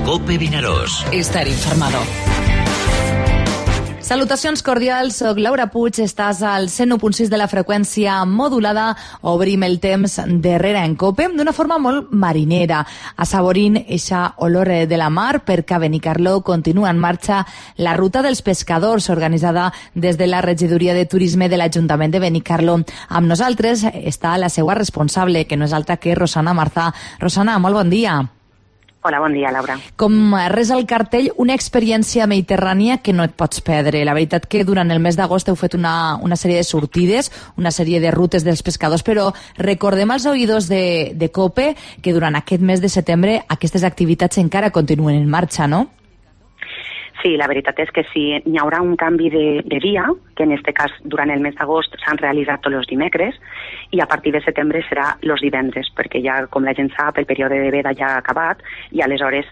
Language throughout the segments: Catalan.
COPE Vinaròs. Estar informado. Salutacions cordials, soc Laura Puig, estàs al 101.6 de la freqüència modulada. Obrim el temps darrere en COPE d'una forma molt marinera, assaborint eixa olor de la mar, perquè a Benicarló continua en marxa la ruta dels pescadors, organitzada des de la regidoria de turisme de l'Ajuntament de Benicarló. Amb nosaltres està la seva responsable, que no és altra que Rosana Marzà. Rosana, molt bon dia. Hola, bon dia, Laura. Com res al cartell, una experiència mediterrània que no et pots perdre. La veritat que durant el mes d'agost heu fet una sèrie de sortides, una sèrie de rutes dels pescadors, però recordem als oïdors de COPE que durant aquest mes de setembre aquestes activitats encara continuen en marxa, no? Sí, la veritat és que sí, hi haurà un canvi de dia, que en aquest cas durant el mes d'agost s'han realitzat tots els dimecres, i a partir de setembre serà els divendres, perquè ja, com la gent sap, el període de veda ja ha acabat, i aleshores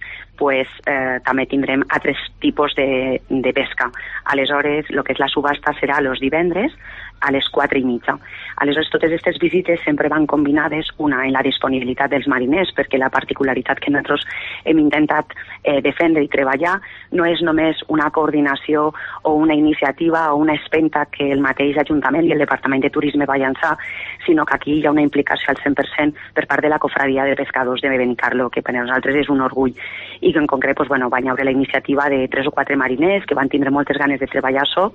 també tindrem altres tipus de pesca. Aleshores, el que és la subhasta serà els divendres a les 4:30. Aleshores, totes aquestes visites sempre van combinades, una en la disponibilitat dels mariners, perquè la particularitat que nosaltres hem intentat defendre i treballar no és només una coordinació o una iniciativa o una espenta que el mateix Ajuntament i el Departament de Turisme va llançar, sinó que aquí hi ha una implicació al 100% per part de la Cofradia de Pescadors de Benicarló, que per a nosaltres és un orgull. I que en concret van haver la iniciativa de 3 o 4 mariners que van tindre moltes ganes de treballar això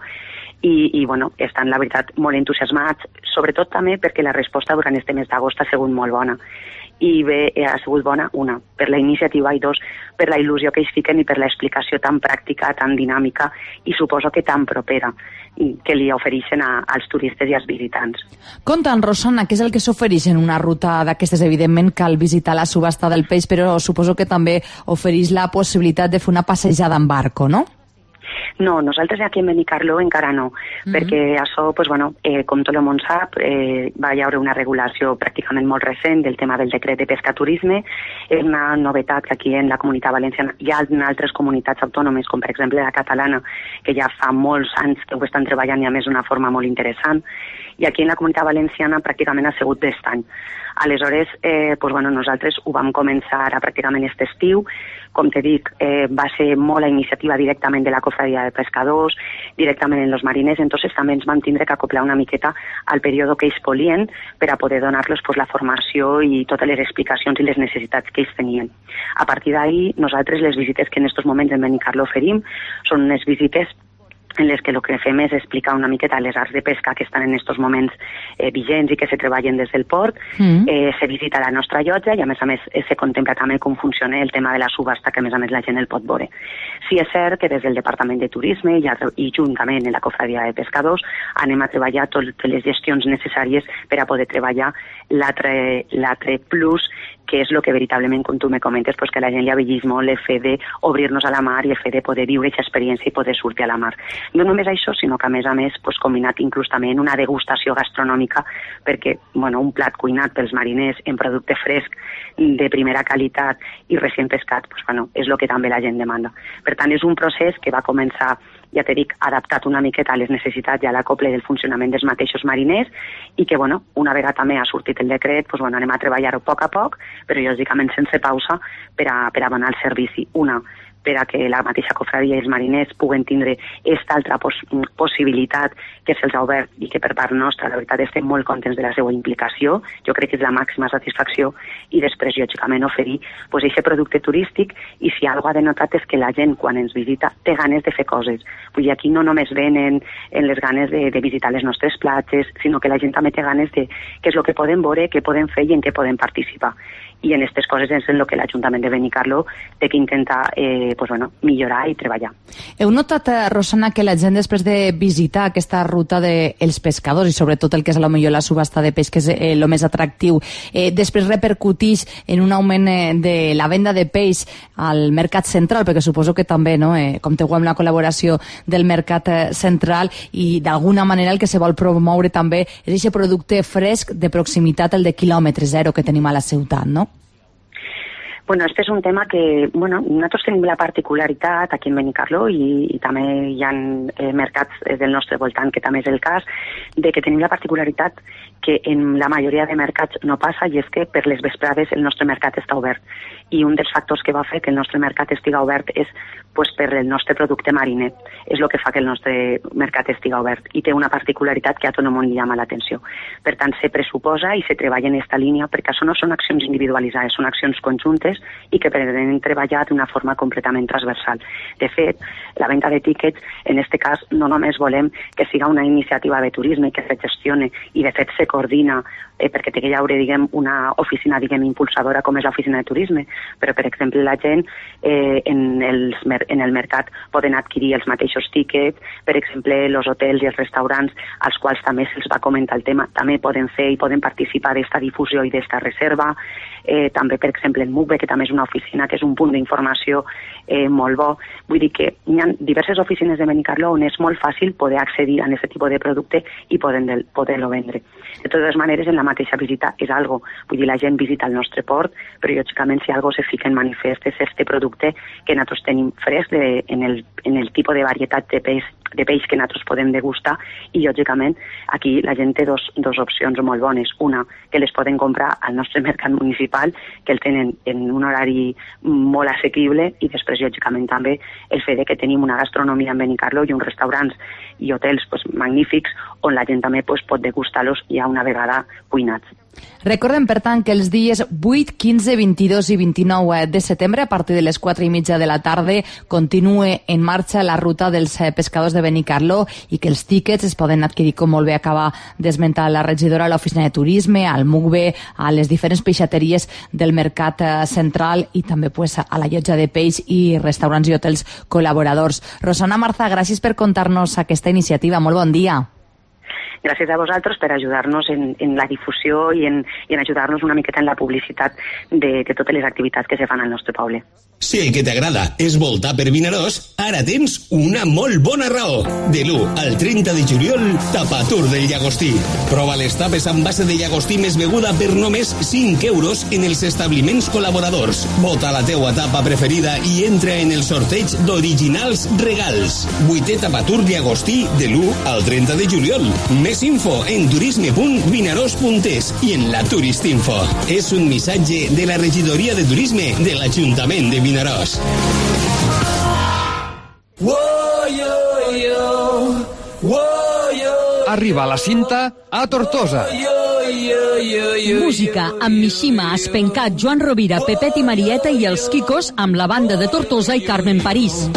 i estan, la veritat, molt entusiasmats, sobretot també perquè la resposta durant este mes d'agost ha sigut molt bona. I bé, ha sigut bona, una, per la iniciativa, i dos, per la il·lusió que ells fiquen i per l'explicació tan pràctica, tan dinàmica i suposo que tan propera que li ofereixen als turistes i als visitants. Conta'ns, Rosana, què és el que s'ofereix en una ruta d'aquestes? Evidentment cal visitar la subhasta del peix, però suposo que també ofereix la possibilitat de fer una passejada en barco, no? No, nosaltres aquí en Benicarló encara no, perquè això, com tot el món sap, va hi haure una regulació pràcticament molt recent del tema del decret de pesca-turisme. És una novetat que aquí en la Comunitat Valenciana hi ha altres comunitats autònomes, com per exemple la catalana, que ja fa molts anys que ho estan treballant i a més d'una forma molt interessant, i aquí en la Comunitat Valenciana pràcticament ha sigut d'aquest any. Aleshores, nosaltres ho vam començar a pràcticament aquest estiu. Com te dic, va ser molt la iniciativa directament de la Cofradia de Pescadors, directament en els mariners, entonces també ens vam tindre que acoplar una miqueta al període que ells volien per a poder donar-los la formació i totes les explicacions i les necessitats que ells tenien. A partir d'ahí, nosaltres les visites que en aquests moments en Benicarló oferim són unes visites en les que el que fem és explicar una miqueta les arts de pesca que estan en aquests moments vigents i que se treballen des del port. Se visita la nostra llotja i a més se contempla també com funciona el tema de la subhasta, que a més la gent el pot veure. Sí és cert que des del Departament de Turisme i juntament en la Cofradia de Pescadors anem a treballar totes les gestions necessàries per a poder treballar l'altre plus, que és el que veritablement, com tu me comentes, que la gent li avellis molt el fet d'obrir-nos a la mar i el fet de poder viure aquesta experiència i poder sortir a la mar. No només això, sinó que a més, combinat inclús també en una degustació gastronòmica, perquè un plat cuinat pels mariners en producte fresc de primera qualitat i recient pescat, és el que també la gent demanda. Per tant, és un procés que va començar, ja t'he dit, adaptat una miqueta a les necessitats i a l'acople del funcionament dels mateixos mariners i que, una vegada també ha sortit el decret, anem a treballar-ho a poc, però lògicament sense pausa per a donar el servici. Una, per a que la mateixa cofradia i els mariners puguen tindre aquesta altra possibilitat que se'ls ha obert i que per part nostra, la veritat, estem molt contents de la seva implicació. Jo crec que és la màxima satisfacció i després, lògicament, oferir aquest producte turístic i si alguna cosa ha denotat és que la gent, quan ens visita, té ganes de fer coses. Vull dir, aquí no només venen en les ganes de visitar les nostres platges, sinó que la gent també té ganes de què és el que podem veure, què podem fer i en què podem participar. I en aquestes coses és en el que l'Ajuntament de Benicarló té que intentar millorar i treballar. Heu notat, Rosana, que la gent després de visitar aquesta ruta dels pescadors i sobretot el que és potser la subhasta de peix, que és el més atractiu, després repercuteix en un augment de la venda de peix al mercat central, perquè suposo que també, compteu amb la col·laboració del mercat central i d'alguna manera el que se vol promoure també és aquest producte fresc de proximitat, el de quilòmetre zero que tenim a la ciutat, no? Este és un tema que, nosaltres tenim la particularitat aquí en Benicarló i també hi ha mercats del nostre voltant, que també és el cas, de que tenim la particularitat que en la majoria de mercats no passa, i és que per les vesprades el nostre mercat està obert. I un dels factors que va fer que el nostre mercat estiga obert és pues, per el nostre producte mariner. És el que fa que el nostre mercat estiga obert. I té una particularitat que a tot el món li llama l'atenció. Per tant, se pressuposa i se treballa en aquesta línia, perquè això no són accions individualitzades, són accions conjuntes i que pretenen treballar d'una forma completament transversal. De fet, la venda de tíquets, en aquest cas, no només volem que siga una iniciativa de turisme que se gestione i, de fet, se coordina perquè té que hi haure, diguem, una oficina, diguem, impulsadora com és l'oficina de turisme, però, per exemple, la gent en el mercat poden adquirir els mateixos tíquets, per exemple, els hotels i els restaurants als quals també se'ls va comentar el tema, també poden fer i poden participar d'esta difusió i d'esta reserva. També, per exemple, el MUCBE, que també és una oficina, que és un punt d'informació molt bo. Vull dir que hi ha diverses oficines de Benicarló on és molt fàcil poder accedir a aquest tipus de producte i poder-lo vendre. De totes maneres, en la mateixa visita és algo. Vull dir, la gent visita el nostre port, però lògicament si algo se fica en manifest és este producte que nosaltres tenim fresc en el tipus de varietat de peix que nosaltres podem degustar, i lògicament aquí la gent té dos opcions molt bones. Una, que les poden comprar al nostre mercat municipal, que el tenen en un horari molt assequible, i després lògicament també el fet que tenim una gastronomia en Benicarló i uns restaurants i hotels magnífics on la gent també pot degustar-los ja una vegada cuinats. Recordem, per tant, que els dies 8, 15, 22 i 29 de setembre, a partir de les 4:30 de la tarda, continua en marxa la ruta dels pescadors de Benicarló i que els tíquets es poden adquirir, com molt bé acaba d'esmentar la regidora, a l'oficina de turisme, al MUCBE, a les diferents peixateries del mercat central i també a la llotja de peix i restaurants i hotels col·laboradors. Rosana Marza, gràcies per contar-nos aquesta iniciativa. Molt bon dia. Gràcies a vosaltres per ajudar-nos en la difusió i en ajudar-nos una miqueta en la publicitat de totes les activitats que se fan al nostre poble. Si el que t'agrada és voltar per Vinaròs, ara tens una molt bona raó. De l'1 al 30 de juliol, Tapatur del Llagostí. Prova les tapes amb base de llagostí més beguda per només 5 euros en els establiments col·laboradors. Vota la teua tapa preferida i entra en el sorteig d'originals regals. 8è Tapatur Llagostí de l'1 al 30 de juliol. Més info en turisme.vinaròs.es i en la Turistinfo. És un missatge de la regidoria de turisme de l'Ajuntament de Vinaròs. Arriba la cinta a Tortosa. Música amb Mishima, Espencat, Joan Rovira, Pepet i Marieta i els Quicos amb la banda de Tortosa i Carmen París.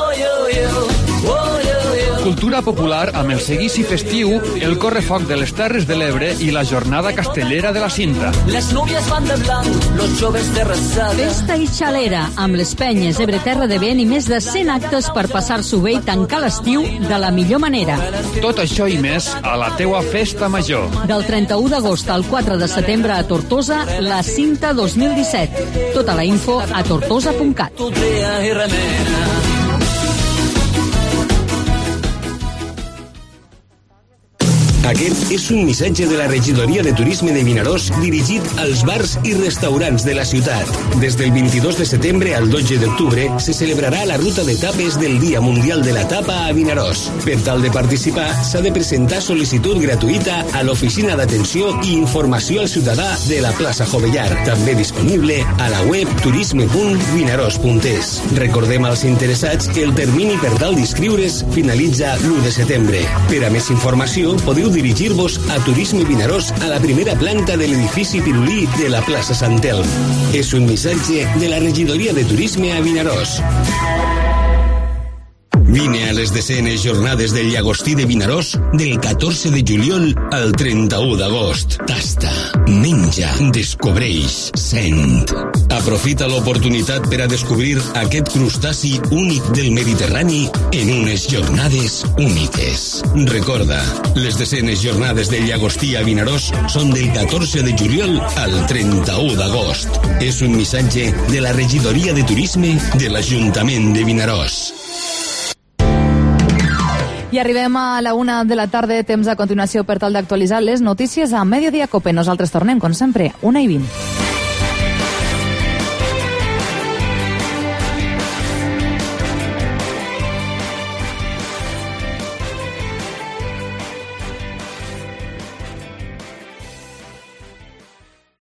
Cultura popular amb el seguici festiu, el correfoc de les Terres de l'Ebre i la jornada castellera de la Cinta. Les núvies van de blanc, los joves de rosada. Festa i xalera amb les penyes Ebre Terra de Vent i més de 100 actes per passar-s'ho bé i tancar l'estiu de la millor manera. Tot això i més a la teua festa major. Del 31 d'agost al 4 de setembre a Tortosa, la Cinta 2017. Tota la info a tortosa.cat. Aquest és un missatge de la regidoria de turisme de Vinaròs dirigit als bars i restaurants de la ciutat. Des del 22 de setembre al 12 d'octubre se celebrarà la ruta de tapes del Dia Mundial de la Tapa a Vinaròs. Per tal de participar, s'ha de presentar sol·licitud gratuïta a l'Oficina d'Atenció i Informació al Ciutadà de la plaça Jovellar, també disponible a la web turisme.vinaròs.es. Recordem als interessats que el termini per tal d'inscriure's finalitza l'1 de setembre. Per a més informació, podeu dirigir-vos a Turisme Vinaròs a la primera planta de l'edifici Pirulí de la plaça Sant Elm. És un missatge de la regidoria de turisme a Vinaròs. Vine a les 10enes jornades del Llagostí de Vinaròs del 14 de juliol al 31 d'agost. Tasta, menja, descobreix, sent. Aprofita l'oportunitat per a descobrir aquest crustaci únic del Mediterrani en unes jornades úniques. Recorda, les 10enes jornades del Llagostí a Vinaròs són del 14 de juliol al 31 d'agost. És un missatge de la regidoria de turisme de l'Ajuntament de Vinaròs. I arribem a la 1 de la tarda, temps a continuació per tal d'actualitzar les notícies a Mediodía Cope. Nosaltres tornem, com sempre, 1:20.